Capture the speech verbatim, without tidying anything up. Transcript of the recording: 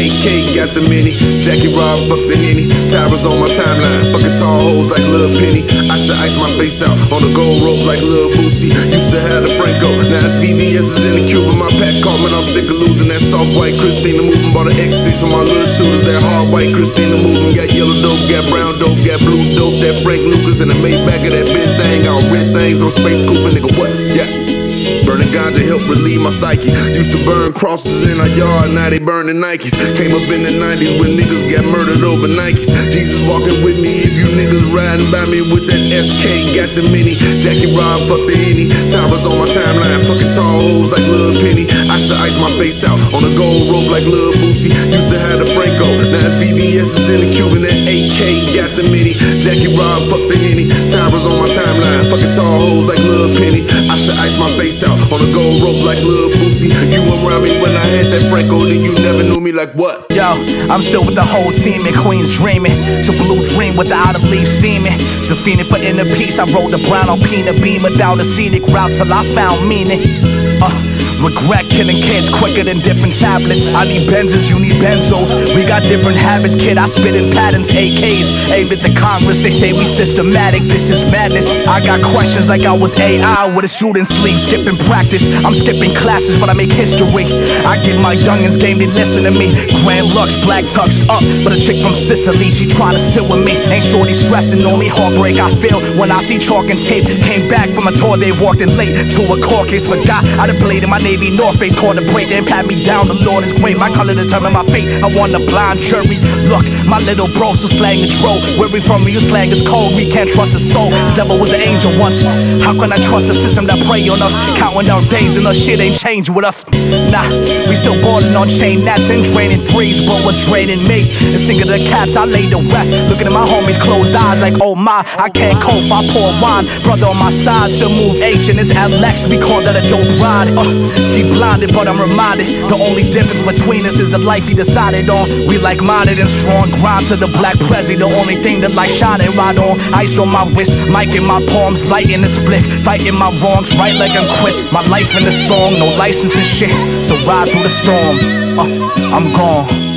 A K got the mini. Jackie Rob, fuck the Henny. Towers on my timeline, fucking tall hoes like Lil Penny. I should ice my face out on the gold rope like Lil Boosie. Used to have the Franco, now it's V V S's in the Cuban. My pack caught, man, I'm sick of losing. That soft white Christina moving. Bought an X six for my little shooters. That hard white Christina moving. Got yellow dope, got brown dope, got blue dope. That Frank Lucas and the Maybach of that Ben thing. All red things on Space Cooper, nigga, what? Yeah. Burning ganja help relieve my psyche. Used to burn crosses in our yard, now they burning Nikes. Came up in the nineties when niggas got murdered over Nikes. Jesus walking with me if you niggas riding by me with that S K, got the mini. Jackie Rob, fuck the Henny. Towers on my timeline, fucking tall hoes like Lil Penny. I should ice my face out on a gold rope like Lil Boosie. Used to have the Franco, now it's V V S's in the Cuban. That A K got the mini. Jackie Rob, fuck the Henny. Towers on my timeline, fucking tall hoes like Lil Penny. I should ice my face out on a gold rope like Lil Boosie. You around me when I had that Franco, then you never knew me like what? Yo, I'm still with the whole team in Queens dreaming. It's a blue dream with the outer leaves steaming. It's a fiending for inner peace. I rode the brown on peanut beamer down the scenic route till I found meaning. Uh, regret killing kids quicker than different tablets. I need Benzes, you need benzos. We got different habits, kid. I spit in patterns, A Ks aimed at the Congress. They say we systematic, this is madness. I got questions like I was A I with a shooting sleeve, skipping practice. I'm skipping classes, but I make history. I give my youngins game, they listen to me. Grand Lux, black tucked up, but a chick from Sicily, she tryna sit with me. Ain't shorty stressing on me, heartbreak I feel when I see chalk and tape. Came back from a tour, they walked in late to a court case. Forgot I done played in my Navy North Face, caught a break, then pat me down. The Lord is great, my color determine my fate. I want a blind jury. Look, my little bro so slang and troll. Where we from, you slang is cold. We can't trust a soul. The devil was an angel once. How can I trust a system that prey on us? Counting our days and our shit ain't changed with us. Nah, we still balling on chain gnats and draining threes. But what's draining me is thinking of the cats. I lay the rest, looking at my homies closed eyes like oh my. I can't cope, I pour wine. Brother on my side, still move H and it's L X. We call that a dope ride. Uh, keep blinded, but I'm reminded the only difference between us is the life he decided on. We like-minded and strong, grind to the black prezi. The only thing that like shining right on. Ice on my wrist, mic in my palms, light in the split, fighting my wrongs, right like I'm Chris. My life in the song, no license and shit. So ride through the storm. Uh, I'm gone.